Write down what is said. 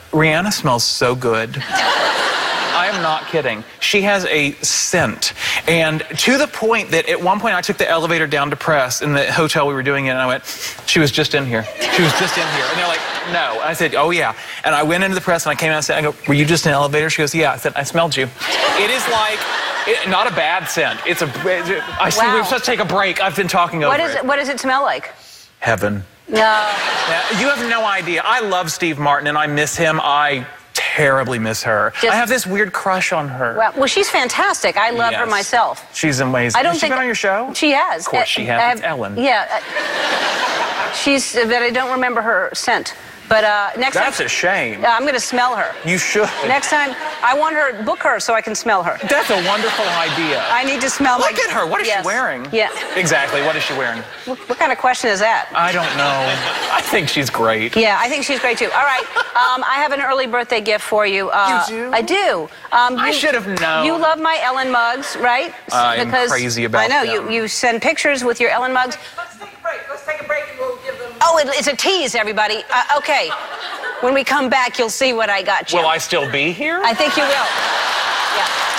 Rihanna smells so good. I am not kidding. She has a scent. And to the point that at one point I took the elevator down to press in the hotel we were doing it, and I went, she was just in here. She was just in here. And they're like, no. And I said, oh, yeah. And I went into the press, and I came out and said, I go, were you just in the elevator? She goes, yeah. I said, I smelled you. It is like, not a bad scent. It's a, I see, Wow. we're supposed to take a break. I've been talking over it. What does it smell like? Heaven. No. Yeah, you have no idea. I love Steve Martin, and I miss him. I terribly miss her. I have this weird crush on her. Well, she's fantastic. I love her myself. She's amazing. I don't has think she been on your show? She has. Of course she has. It's Ellen. Yeah. She's, but I don't remember her scent. But next time... That's a shame. I'm going to smell her. You should. Next time, I want her, book her so I can smell her. That's a wonderful idea. I need to smell Look at her. What is she wearing? Yeah. Exactly. What is she wearing? What kind of question is that? I don't know. I think she's great. Yeah, I think she's great, too. All right. I have an early birthday gift for you. You do? I do. I should have known. You love my Ellen mugs, right? I'm crazy about I know. them. You send pictures with your Ellen mugs. Let's take a break. Let's take a break and we'll give them... Oh, it's a tease, everybody. Okay. When we come back, you'll see what I got you. Will I still be here? I think you will. Yeah.